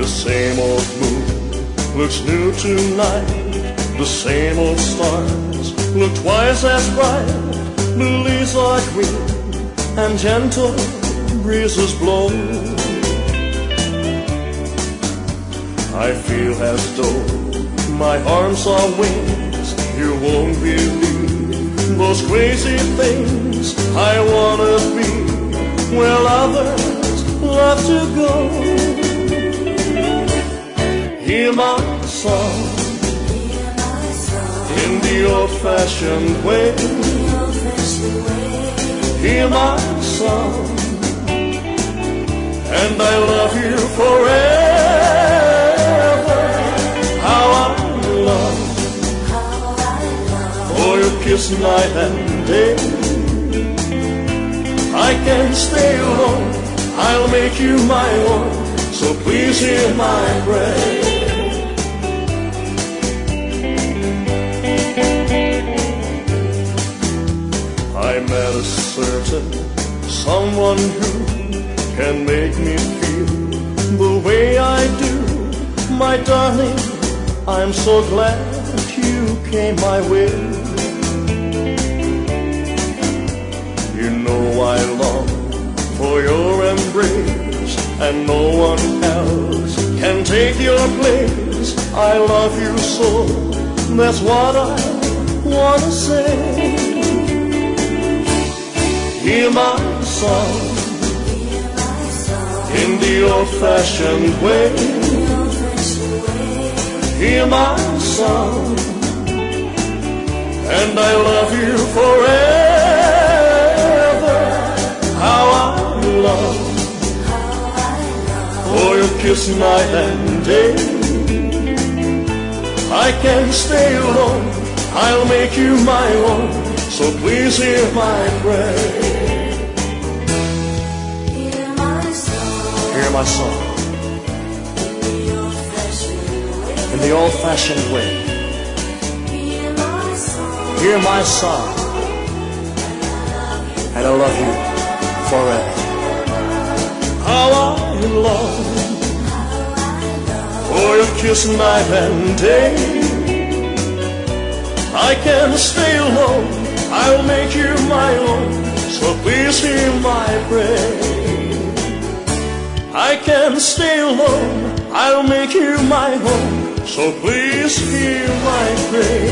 same old moon looks new tonight. The same old stars look twice as bright. The leaves are green and gentle breezes blow. I feel as though my arms are wings. You won't believe those crazy things I wanna be where others love to go. Hear my song in the old-fashioned way. Hear my song, and I love you forever. How I love for your kiss night and day. I can't stay alone, I'll make you my own, so please hear my prayer. I met a certain someone who can make me feel the way I do. My darling, I'm so glad you came my way. You know I long for your embrace, and no one else can take your place. I love you so, that's what I wanna say. Hear my song in the old-fashioned way. Hear my song, and I love you forever. How I love for your kiss night and day. I can't stay alone, I'll make you my own, so please hear my prayer. Hear my song in the old-fashioned way. Hear my song, and I love you forever. How I love for your kiss night and day. I can't stay alone, I'll make you my own, so please hear my prayer. I can't stay alone, I'll make you my home, so please hear my prayer.